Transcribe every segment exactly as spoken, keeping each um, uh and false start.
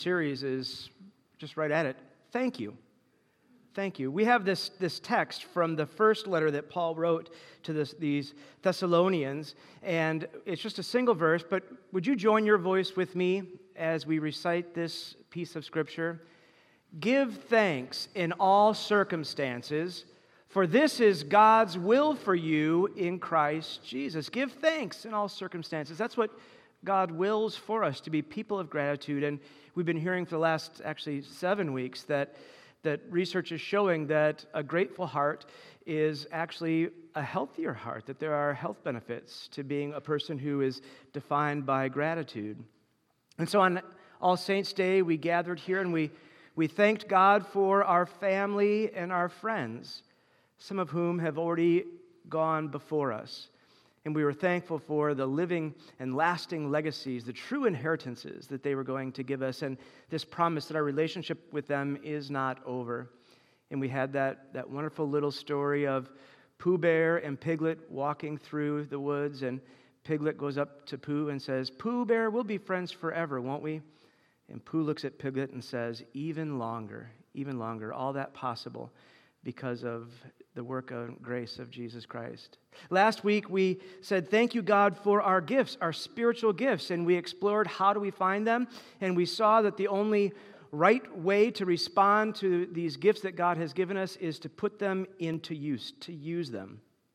Series is just right at it. Thank you. Thank you. We have this, this text from the first letter that Paul wrote to this, these Thessalonians, and it's just a single verse, but would you join your voice with me as we recite this piece of Scripture? Give thanks in all circumstances, for this is God's will for you in Christ Jesus. Give thanks in all circumstances. That's what God wills for us, to be people of gratitude. And we've been hearing for the last, actually, seven weeks that, that research is showing that a grateful heart is actually a healthier heart, that there are health benefits to being a person who is defined by gratitude. And so on All Saints' Day, we gathered here and we, we thanked God for our family and our friends, some of whom have already gone before us. And we were thankful for the living and lasting legacies, the true inheritances that they were going to give us, and this promise that our relationship with them is not over. And we had that, that wonderful little story of Pooh Bear and Piglet walking through the woods, and Piglet goes up to Pooh and says, "Pooh Bear, we'll be friends forever, won't we?" And Pooh looks at Piglet and says, "Even longer, even longer, all that possible because of the work and grace of Jesus Christ." Last week, we said, thank you, God, for our gifts, our spiritual gifts, and we explored how do we find them, and we saw that the only right way to respond to these gifts that God has given us is to put them into use, to use them.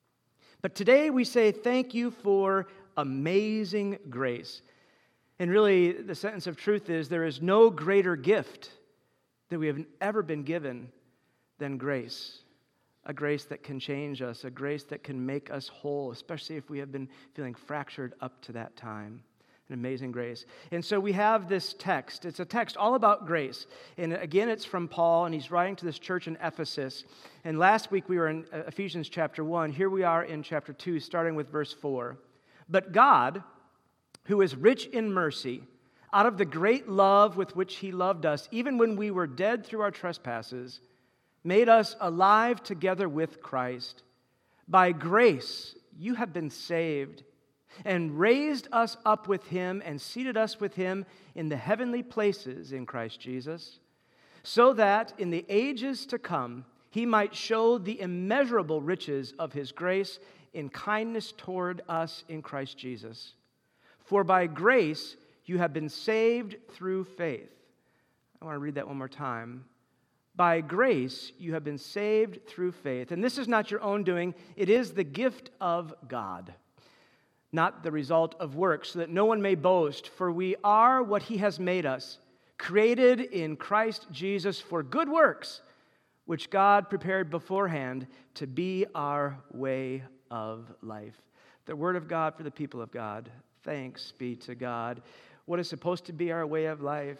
But today, we say thank you for amazing grace. And really, the sentence of truth is there is no greater gift that we have ever been given than grace. A grace that can change us, a grace that can make us whole, especially if we have been feeling fractured up to that time. An amazing grace. And so we have this text. It's a text all about grace. And again, it's from Paul, and he's writing to this church in Ephesus. And last week we were in Ephesians chapter one. Here we are in chapter two, starting with verse four. But God, who is rich in mercy, out of the great love with which he loved us, even when we were dead through our trespasses, made us alive together with Christ. By grace you have been saved, and raised us up with him and seated us with him in the heavenly places in Christ Jesus, so that in the ages to come he might show the immeasurable riches of his grace in kindness toward us in Christ Jesus. For by grace you have been saved through faith. I want to read that one more time. By grace you have been saved through faith. And this is not your own doing. It is the gift of God, not the result of works, so that no one may boast. For we are what he has made us, created in Christ Jesus for good works, which God prepared beforehand to be our way of life. The word of God for the people of God. Thanks be to God. What is supposed to be our way of life?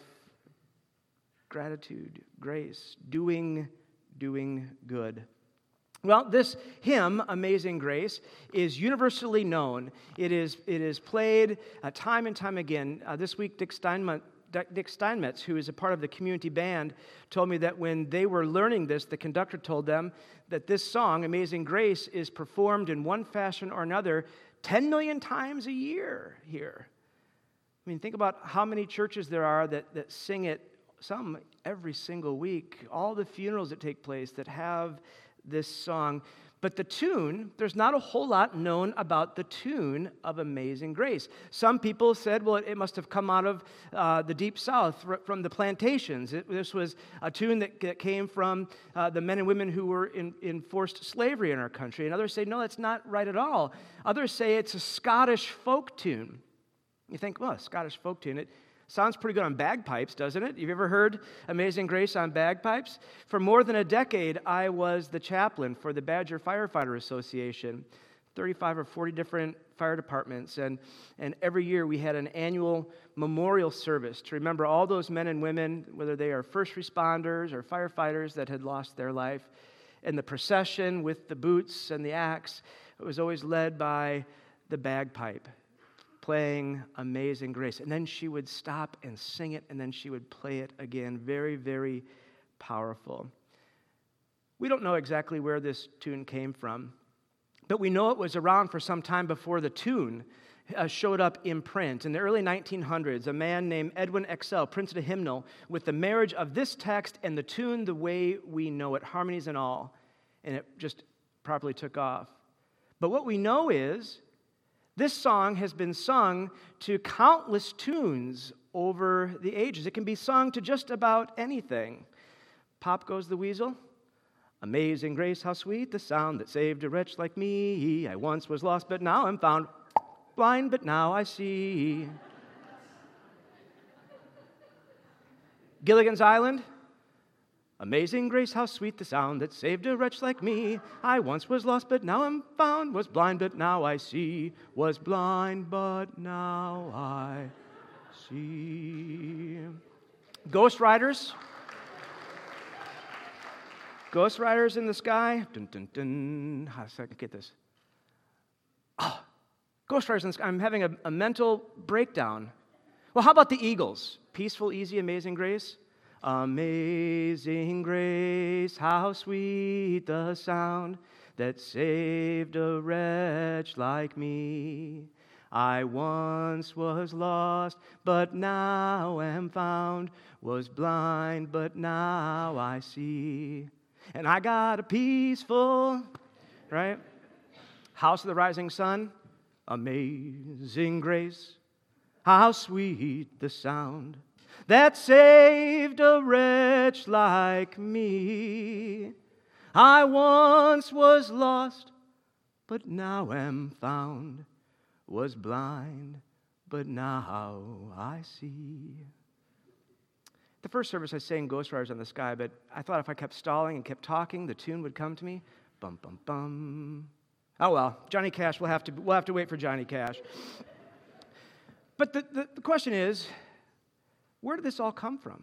Gratitude, grace, doing, doing good. Well, this hymn, Amazing Grace, is universally known. It is, it is played uh, time and time again. Uh, this week, Dick Steinmetz, Dick Steinmetz, who is a part of the community band, told me that when they were learning this, the conductor told them that this song, Amazing Grace, is performed in one fashion or another ten million times a year here. I mean, think about how many churches there are that, that sing it, some every single week, all the funerals that take place that have this song. But the tune, there's not a whole lot known about the tune of Amazing Grace. Some people said, well, it must have come out of uh, the Deep South, from the plantations. It, this was a tune that, that came from uh, the men and women who were in, in forced slavery in our country. And others say, no, that's not right at all. Others say it's a Scottish folk tune. You think, well, a Scottish folk tune, it sounds pretty good on bagpipes, doesn't it? You've ever heard Amazing Grace on bagpipes? For more than a decade, I was the chaplain for the Badger Firefighter Association, thirty-five or forty different fire departments, and, and every year we had an annual memorial service to remember all those men and women, whether they are first responders or firefighters that had lost their life. And the procession with the boots and the axe, it was always led by the bagpipe, playing Amazing Grace. And then she would stop and sing it, and then she would play it again. Very, very powerful. We don't know exactly where this tune came from, but we know it was around for some time before the tune. uh, showed up in print. In the early nineteen hundreds, a man named Edwin Excel printed a hymnal with the marriage of this text and the tune the way we know it, harmonies and all, and it just properly took off. But what we know is this song has been sung to countless tunes over the ages. It can be sung to just about anything. Pop Goes the Weasel. Amazing grace, how sweet the sound that saved a wretch like me. I once was lost, but now I'm found. Blind, but now I see. Gilligan's Island. Amazing grace, how sweet the sound that saved a wretch like me. I once was lost, but now I'm found. Was blind, but now I see. Was blind, but now I see. Ghost Riders. Ghost Riders in the Sky. Dun, dun, dun. How do I get this? Oh, Ghost Riders in the Sky. I'm having a, a mental breakdown. Well, how about the Eagles? Peaceful, easy, amazing grace. Amazing grace, how sweet the sound that saved a wretch like me. I once was lost, but now am found. Was blind, but now I see. And I got a peaceful, right? House of the Rising Sun. Amazing grace, how sweet the sound that saved a wretch like me. I once was lost, but now am found. Was blind, but now I see. The first service I sang Ghost Riders on the Sky, but I thought if I kept stalling and kept talking, the tune would come to me. Bum, bum, bum. Oh well, Johnny Cash, we'll have to, we'll have to wait for Johnny Cash. But the, the, the question is, where did this all come from?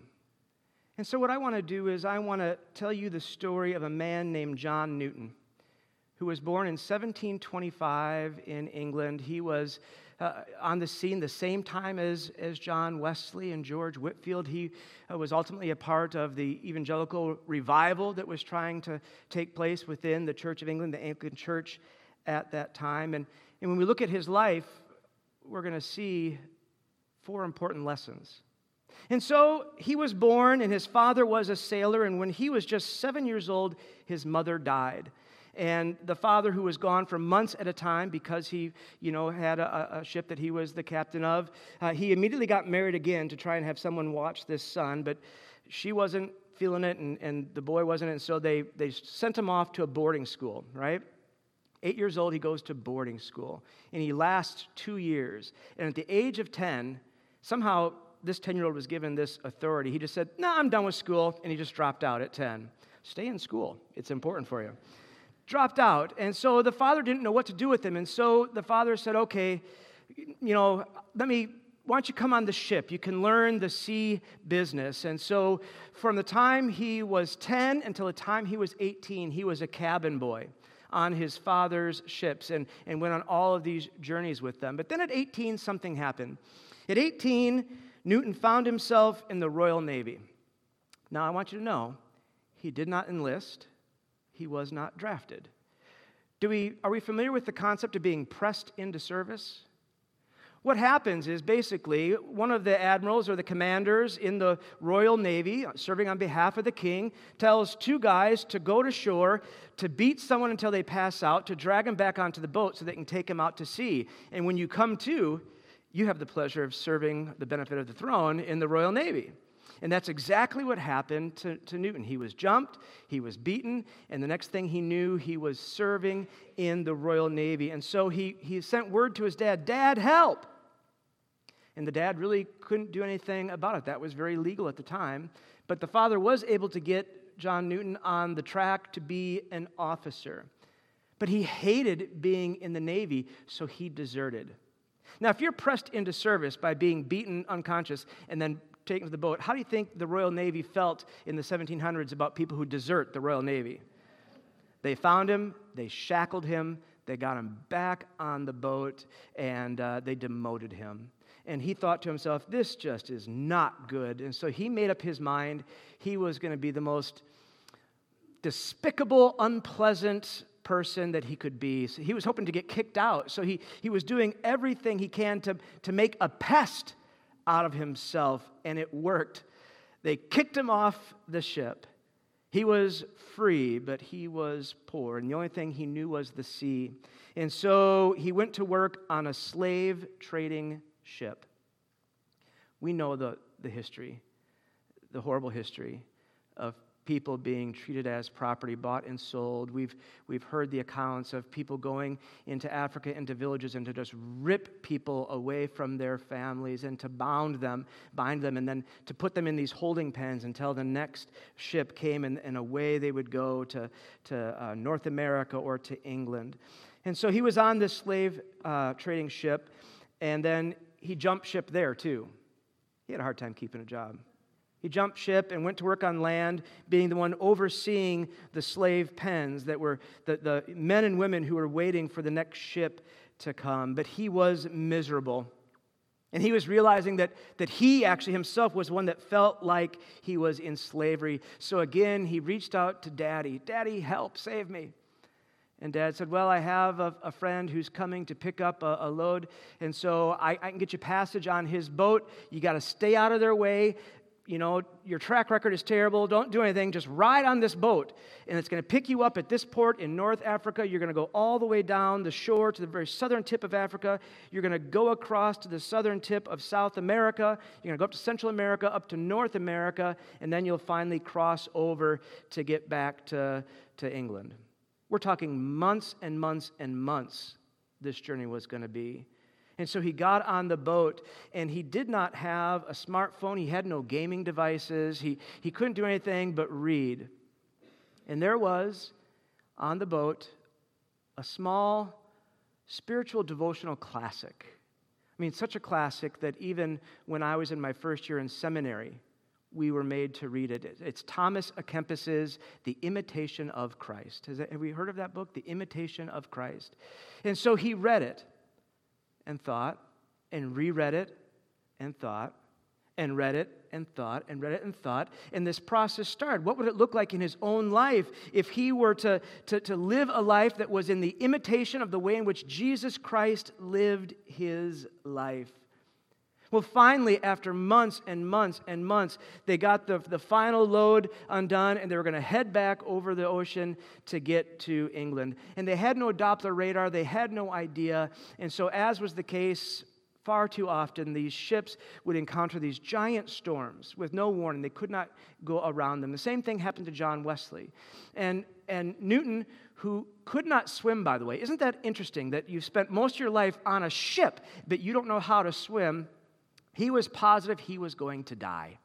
And so what I want to do is I want to tell you the story of a man named John Newton, who was born in seventeen twenty-five in England. He was uh, on the scene the same time as, as John Wesley and George Whitefield. He uh, was ultimately a part of the evangelical revival that was trying to take place within the Church of England, the Anglican Church at that time. And, and when we look at his life, we're going to see four important lessons. And so he was born, and his father was a sailor, and when he was just seven years old, his mother died. And the father, who was gone for months at a time because he, you know, had a, a ship that he was the captain of, uh, he immediately got married again to try and have someone watch this son, but she wasn't feeling it, and, and the boy wasn't, and so they, they sent him off to a boarding school, right? Eight years old, he goes to boarding school, and he lasts two years. And at the age of ten, somehow this ten-year-old was given this authority. He just said, no, nah, I'm done with school, and he just dropped out at ten. Stay in school. It's important for you. Dropped out, and so the father didn't know what to do with him, and so the father said, okay, you know, let me, why don't you come on the ship? You can learn the sea business. And so from the time he was ten until the time he was eighteen, he was a cabin boy on his father's ships and, and went on all of these journeys with them. But then at eighteen, something happened. At eighteen, Newton found himself in the Royal Navy. Now, I want you to know, he did not enlist. He was not drafted. Do we, are we familiar with the concept of being pressed into service? What happens is basically one of the admirals or the commanders in the Royal Navy, serving on behalf of the king, tells two guys to go to shore, to beat someone until they pass out, to drag them back onto the boat so they can take them out to sea. And when you come to, you have the pleasure of serving the benefit of the throne in the Royal Navy. And that's exactly what happened to, to Newton. He was jumped, he was beaten, and the next thing he knew, he was serving in the Royal Navy. And so he, he sent word to his dad, Dad, help! And the dad really couldn't do anything about it. That was very legal at the time. But the father was able to get John Newton on the track to be an officer. But he hated being in the Navy, so he deserted. Now, if you're pressed into service by being beaten unconscious and then taken to the boat, how do you think the Royal Navy felt in the seventeen hundreds about people who desert the Royal Navy? They found him, they shackled him, they got him back on the boat, and uh, they demoted him. And he thought to himself, this just is not good. And so he made up his mind he was going to be the most despicable, unpleasant person that he could be. So he was hoping to get kicked out. So he, he was doing everything he can to, to make a pest out of himself, and it worked. They kicked him off the ship. He was free, but he was poor, and the only thing he knew was the sea. And so he went to work on a slave trading ship. We know the, the history, the horrible history of people being treated as property, bought and sold. We've, we've heard the accounts of people going into Africa, into villages, and to just rip people away from their families and to bound them, bind them, and then to put them in these holding pens until the next ship came, and, and away they would go to, to uh, North America or to England. And so he was on this slave uh, trading ship, and then he jumped ship there too. He had a hard time keeping a job. He jumped ship and went to work on land, being the one overseeing the slave pens that were the, the men and women who were waiting for the next ship to come. But he was miserable. And he was realizing that, that he actually himself was one that felt like he was in slavery. So again, he reached out to Daddy. Daddy, help, save me. And Dad said, well, I have a, a friend who's coming to pick up a, a load, and so I, I can get you passage on his boat. You got to stay out of their way. You know, your track record is terrible. Don't do anything. Just ride on this boat, and it's going to pick you up at this port in North Africa. You're going to go all the way down the shore to the very southern tip of Africa. You're going to go across to the southern tip of South America. You're going to go up to Central America, up to North America, and then you'll finally cross over to get back to, to England. We're talking months and months and months this journey was going to be. And so he got on the boat, and he did not have a smartphone. He had no gaming devices. He, he couldn't do anything but read. And there was, on the boat, a small spiritual devotional classic. I mean, such a classic that even when I was in my first year in seminary, we were made to read it. It's Thomas à Kempis's The Imitation of Christ. Has that, have we heard of that book, The Imitation of Christ? And so he read it and thought, and reread it and thought, and read it and thought, and read it and thought, and this process started. What would it look like in his own life if he were to, to, to live a life that was in the imitation of the way in which Jesus Christ lived his life? Well, finally, after months and months and months, they got the, the final load undone, and they were going to head back over the ocean to get to England. And they had no Doppler radar. They had no idea. And so, as was the case far too often, these ships would encounter these giant storms with no warning. They could not go around them. The same thing happened to John Wesley. And, and Newton, who could not swim, by the way. Isn't that interesting that you've spent most of your life on a ship, but you don't know how to swim? He was positive he was going to die.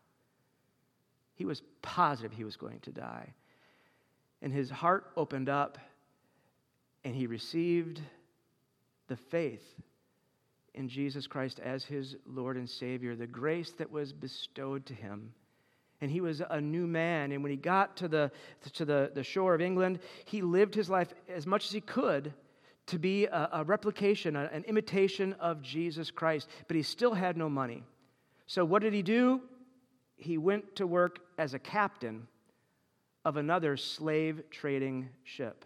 He was positive he was going to die. And his heart opened up, and he received the faith in Jesus Christ as his Lord and Savior, the grace that was bestowed to him. And he was a new man. And when he got to the, to the, the shore of England, he lived his life as much as he could to be a, a replication, a, an imitation of Jesus Christ. But he still had no money. So what did he do? He went to work as a captain of another slave trading ship.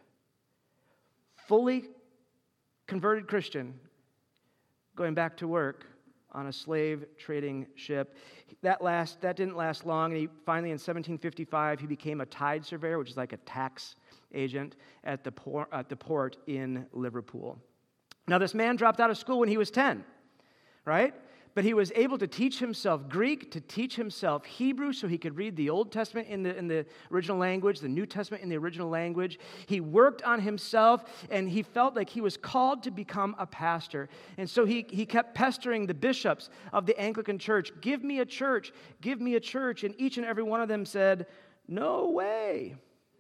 Fully converted Christian, going back to work on a slave trading ship. That last that didn't last long. And he finally, in seventeen fifty-five, he became a tide surveyor, which is like a tax agent at the port, at the port in Liverpool. Now, this man dropped out of school when he was ten, right? But he was able to teach himself Greek, to teach himself Hebrew, so he could read the Old Testament in the, in the original language, the New Testament in the original language. He worked on himself, and he felt like he was called to become a pastor. And so he, he kept pestering the bishops of the Anglican Church, give me a church, give me a church. And each and every one of them said, no way.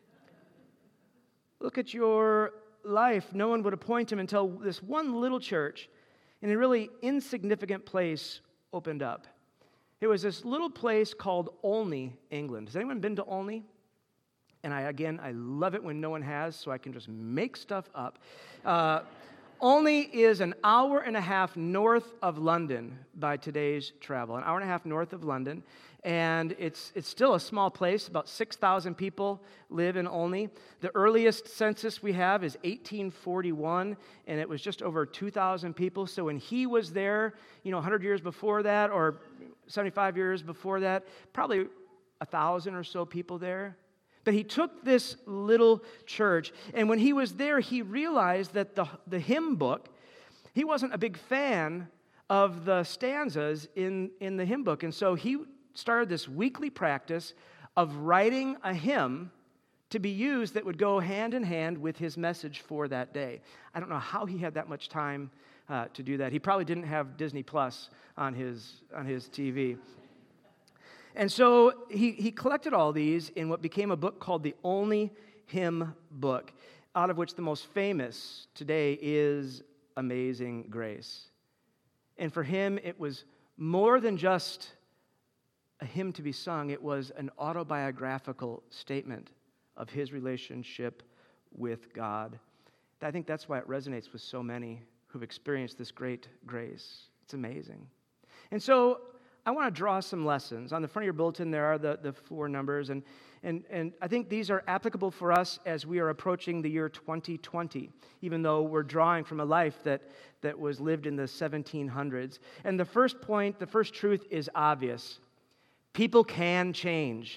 Look at your life. No one would appoint him until this one little church in a really insignificant place opened up. It was this little place called Olney, England. Has anyone been to Olney? And I, again, I love it when no one has, so I can just make stuff up. Uh, Olney is an hour and a half north of London by today's travel, an hour and a half north of London. And it's it's still a small place. About six thousand people live in Olney. The earliest census we have is eighteen forty-one, and it was just over two thousand people. So when he was there, you know, one hundred years before that, or seventy-five years before that, probably one thousand or so people there. But he took this little church, and when he was there, he realized that the, the hymn book, he wasn't a big fan of the stanzas in, in the hymn book. And so he started this weekly practice of writing a hymn to be used that would go hand in hand with his message for that day. I don't know how he had that much time uh, to do that. He probably didn't have Disney Plus on his on his T V. And so he, he collected all these in what became a book called the Olney Hymn Book, out of which the most famous today is Amazing Grace. And for him, it was more than just a hymn to be sung. It was an autobiographical statement of his relationship with God. I think that's why it resonates with so many who've experienced this great grace. It's amazing. And so I want to draw some lessons. On the front of your bulletin, there are the, the four numbers, and, and, and I think these are applicable for us as we are approaching the year twenty twenty, even though we're drawing from a life that, that was lived in the seventeen hundreds. And the first point, the first truth is obvious. People can change.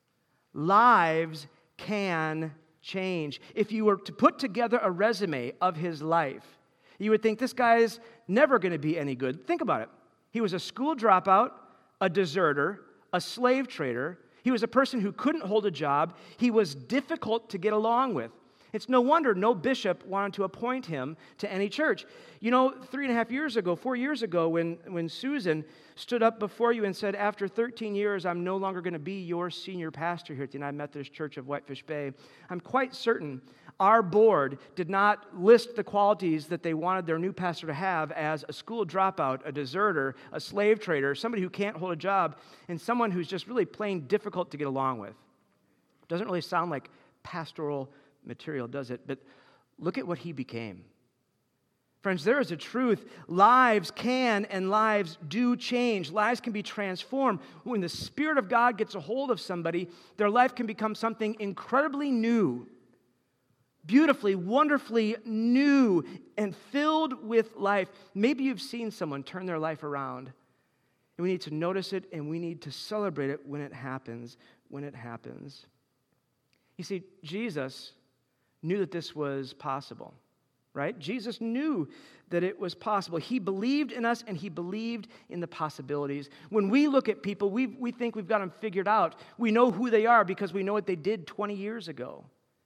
Lives can change. If you were to put together a resume of his life, you would think this guy's never going to be any good. Think about it. He was a school dropout, a deserter, a slave trader. He was a person who couldn't hold a job. He was difficult to get along with. It's no wonder no bishop wanted to appoint him to any church. You know, three and a half years ago, four years ago, when, when Susan stood up before you and said, after thirteen years, I'm no longer going to be your senior pastor here at the United Methodist Church of Whitefish Bay, I'm quite certain our board did not list the qualities that they wanted their new pastor to have as a school dropout, a deserter, a slave trader, somebody who can't hold a job, and someone who's just really plain difficult to get along with. Doesn't really sound like pastoral material, does it? But look at what he became. Friends, there is a truth. Lives can and lives do change. Lives can be transformed. When the Spirit of God gets a hold of somebody, their life can become something incredibly new, beautifully, wonderfully new, and filled with life. Maybe you've seen someone turn their life around, and we need to notice it, and we need to celebrate it when it happens, when it happens. You see, Jesus knew that this was possible, right? Jesus knew that it was possible. He believed in us, and he believed in the possibilities. When we look at people, we, we think we've got them figured out. We know who they are because we know what they did twenty years ago.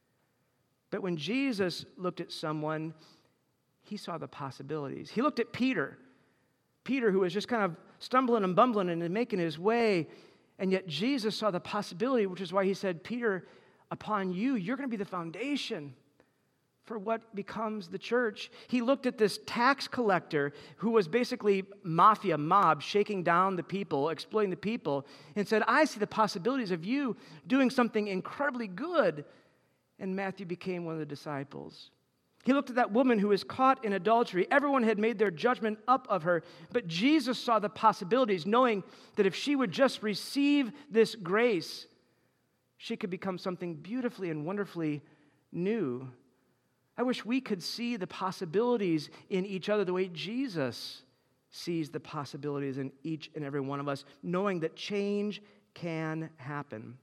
But when Jesus looked at someone, he saw the possibilities. He looked at Peter, Peter who was just kind of stumbling and bumbling and making his way, and yet Jesus saw the possibility, which is why he said, Peter, upon you, you're going to be the foundation for what becomes the church. He looked at this tax collector who was basically mafia, mob, shaking down the people, exploiting the people, and said, I see the possibilities of you doing something incredibly good. And Matthew became one of the disciples. He looked at that woman who was caught in adultery. Everyone had made their judgment up of her, but Jesus saw the possibilities, knowing that if she would just receive this grace, she could become something beautifully and wonderfully new. I wish we could see the possibilities in each other the way Jesus sees the possibilities in each and every one of us, knowing that change can happen.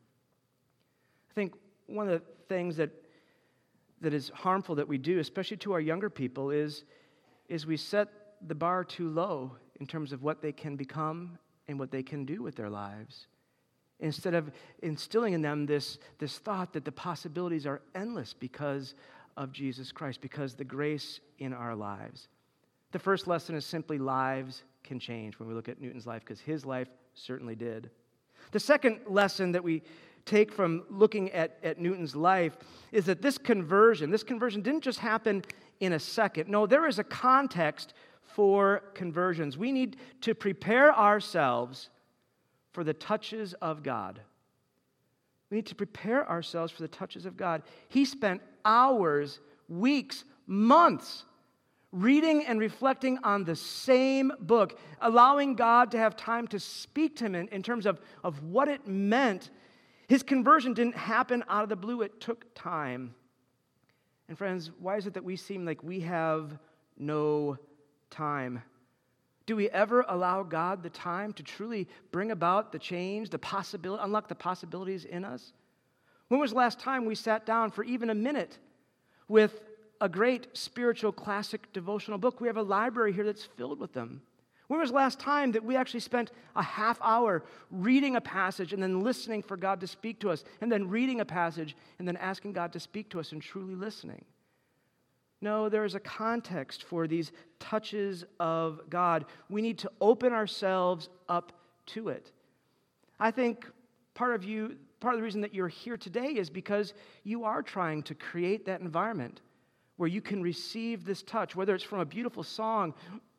I think one of the things that that is harmful that we do, especially to our younger people, is, is we set the bar too low in terms of what they can become and what they can do with their lives, instead of instilling in them this, this thought that the possibilities are endless because of Jesus Christ, because the grace in our lives. The first lesson is simply lives can change when we look at Newton's life, because his life certainly did. The second lesson that we take from looking at, at Newton's life is that this conversion, this conversion didn't just happen in a second. No, there is a context for conversions. We need to prepare ourselves for the touches of God. We need to prepare ourselves for the touches of God. He spent hours, weeks, months reading and reflecting on the same book, allowing God to have time to speak to him in, in terms of, of what it meant. His conversion didn't happen out of the blue. It took time. And friends, why is it that we seem like we have no time? Do we ever allow God the time to truly bring about the change, the possibility, unlock the possibilities in us? When was the last time we sat down for even a minute with a great spiritual classic devotional book? We have a library here that's filled with them. When was the last time that we actually spent a half hour reading a passage and then listening for God to speak to us, and then reading a passage and then asking God to speak to us and truly listening? No, there is a context for these touches of God. We need to open ourselves up to it. I think part of you, part of the reason that you're here today is because you are trying to create that environment where you can receive this touch, whether it's from a beautiful song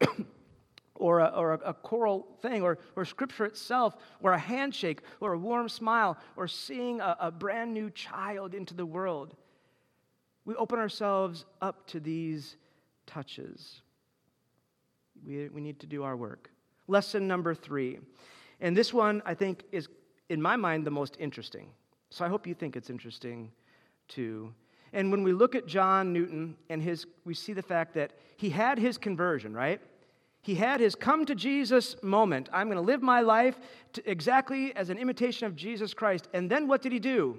or a, or a choral thing, or, or scripture itself, or a handshake, or a warm smile, or seeing a, a brand new child into the world. We open ourselves up to these touches. We, we need to do our work. Lesson number three. And this one, I think, is, in my mind, the most interesting. So I hope you think it's interesting, too. And when we look at John Newton, and his, we see the fact that he had his conversion, right? He had his come to Jesus moment. I'm going to live my life to exactly as an imitation of Jesus Christ. And then what did he do?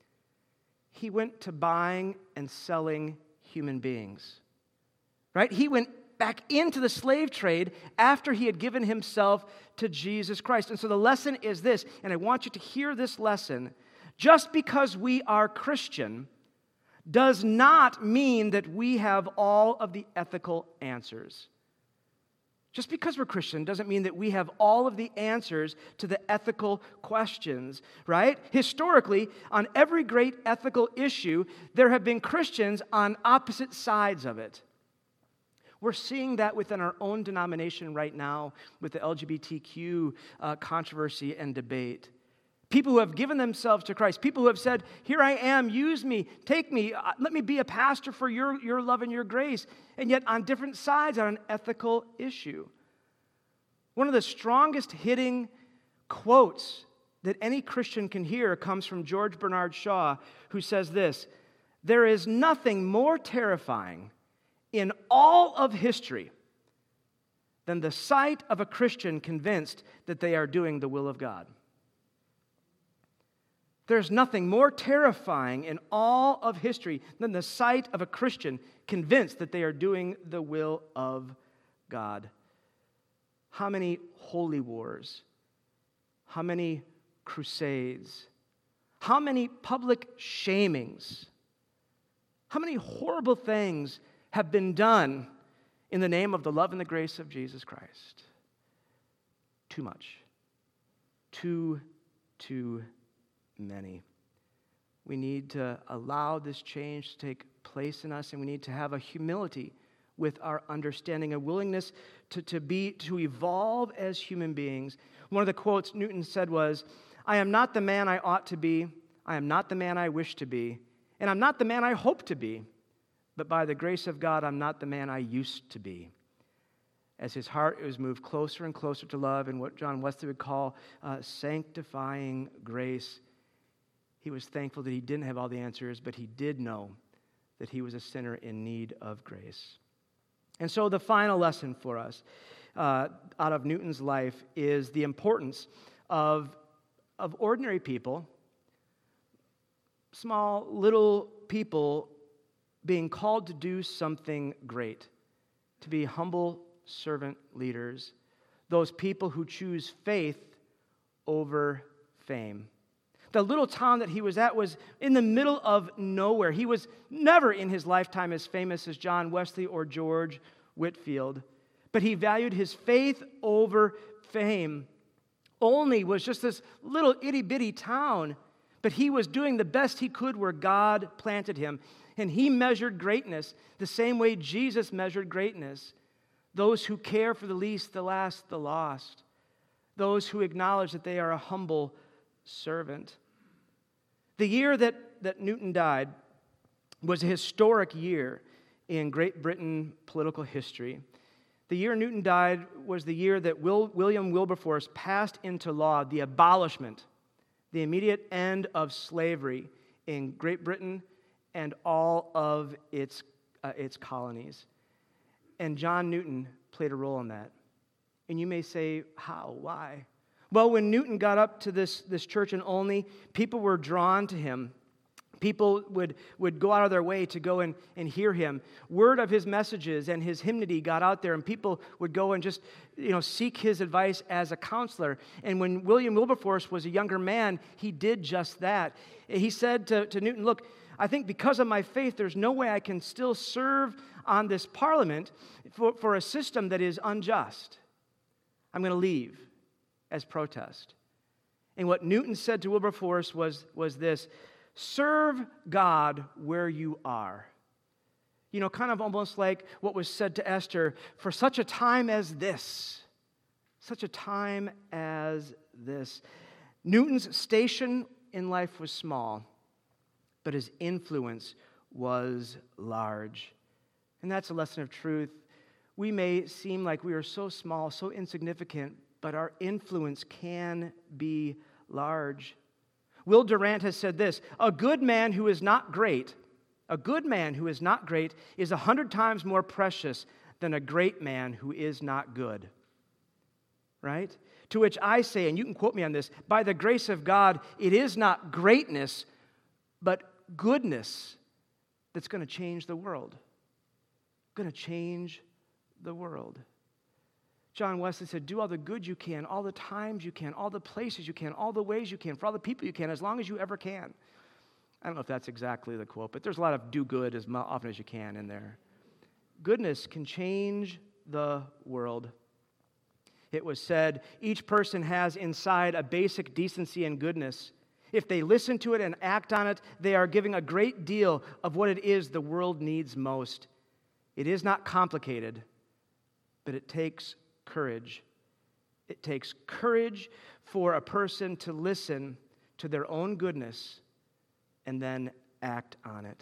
He went to buying and selling human beings, right? He went back into the slave trade after he had given himself to Jesus Christ. And so the lesson is this, and I want you to hear this lesson. Just because we are Christian does not mean that we have all of the ethical answers. Just because we're Christian doesn't mean that we have all of the answers to the ethical questions, right? Historically, on every great ethical issue, there have been Christians on opposite sides of it. We're seeing that within our own denomination right now with the L G B T Q uh, controversy and debate. People who have given themselves to Christ, people who have said, here I am, use me, take me, uh, let me be a pastor for your, your love and your grace, and yet on different sides on an ethical issue. One of the strongest hitting quotes that any Christian can hear comes from George Bernard Shaw, who says this: there is nothing more terrifying in all of history than the sight of a Christian convinced that they are doing the will of God. There's nothing more terrifying in all of history than the sight of a Christian convinced that they are doing the will of God. How many holy wars? How many crusades? How many public shamings? How many horrible things have been done in the name of the love and the grace of Jesus Christ? Too much. Too, too many. We need to allow this change to take place in us, and we need to have a humility with our understanding, a willingness to, to be to evolve as human beings. One of the quotes Newton said was, I am not the man I ought to be, I am not the man I wish to be, and I'm not the man I hope to be, but by the grace of God, I'm not the man I used to be. As his heart was moved closer and closer to love and what John Wesley would call uh, sanctifying grace, he was thankful that he didn't have all the answers, but he did know that he was a sinner in need of grace. And so the final lesson for us uh, out of Newton's life is the importance of, of ordinary people, small, little people being called to do something great, to be humble servant leaders, those people who choose faith over fame. The little town that he was at was in the middle of nowhere. He was never in his lifetime as famous as John Wesley or George Whitefield, but he valued his faith over fame. Olney was just this little itty-bitty town, but he was doing the best he could where God planted him, and he measured greatness the same way Jesus measured greatness. Those who care for the least, the last, the lost. Those who acknowledge that they are a humble servant. The year that, that Newton died was a historic year in Great Britain political history. The year Newton died was the year that Will, William Wilberforce passed into law the abolishment, the immediate end of slavery in Great Britain and all of its, uh, its colonies. And John Newton played a role in that. And you may say, how? Why? Well, when Newton got up to this, this church in Olney, people were drawn to him. People would, would go out of their way to go and, and hear him. Word of his messages and his hymnody got out there, and people would go and just, you know, seek his advice as a counselor. And when William Wilberforce was a younger man, he did just that. He said to, to Newton, look, I think because of my faith, there's no way I can still serve on this parliament for, for a system that is unjust. I'm going to leave as protest. And what Newton said to Wilberforce was, was this: serve God where you are. You know, kind of almost like what was said to Esther, for such a time as this. Such a time as this. Newton's station in life was small, but his influence was large. And that's a lesson of truth. We may seem like we are so small, so insignificant, but our influence can be large. Will Durant has said this: a good man who is not great, a good man who is not great is a hundred times more precious than a great man who is not good. Right? To which I say, and you can quote me on this, by the grace of God, it is not greatness, but goodness that's going to change the world. Going to change the world. John Wesley said, do all the good you can, all the times you can, all the places you can, all the ways you can, for all the people you can, as long as you ever can. I don't know if that's exactly the quote, but there's a lot of do good as often as you can in there. Goodness can change the world. It was said, each person has inside a basic decency and goodness. If they listen to it and act on it, they are giving a great deal of what it is the world needs most. It is not complicated, but it takes courage. It takes courage for a person to listen to their own goodness and then act on it.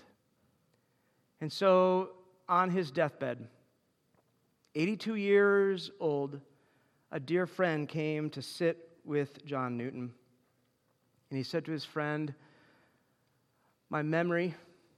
And so, on his deathbed, eighty-two years old, a dear friend came to sit with John Newton. And he said to his friend, my memory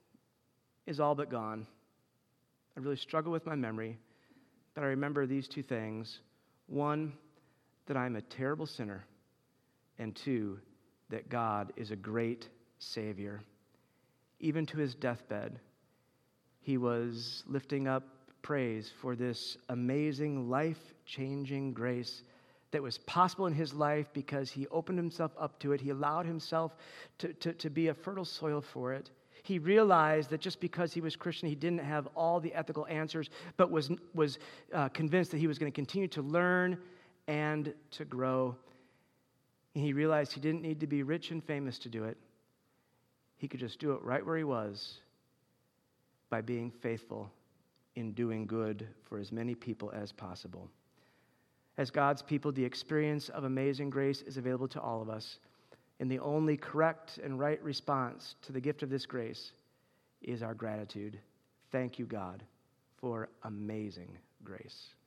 is all but gone. I really struggle with my memory, but I remember these two things. One, that I'm a terrible sinner, and two, that God is a great Savior. Even to his deathbed, he was lifting up praise for this amazing, life-changing grace that was possible in his life because he opened himself up to it. He allowed himself to, to, to be a fertile soil for it. He realized that just because he was Christian, he didn't have all the ethical answers, but was, was uh, convinced that he was going to continue to learn and to grow. And he realized he didn't need to be rich and famous to do it. He could just do it right where he was by being faithful in doing good for as many people as possible. As God's people, the experience of amazing grace is available to all of us. And the only correct and right response to the gift of this grace is our gratitude. Thank you, God, for amazing grace.